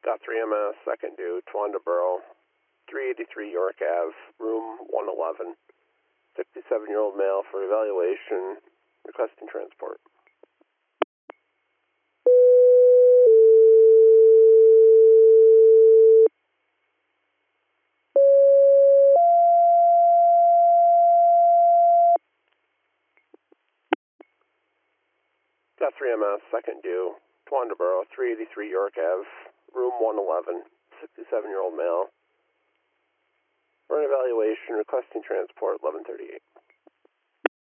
Got 3MS, second due, Towanda Borough, 383 York Ave, room 111. 67-year-old male for evaluation, requesting transport. Got 3MS, second due, Towanda Borough, 383 York Ave, room 111, 67-year-old male. For an evaluation, requesting transport, 1138.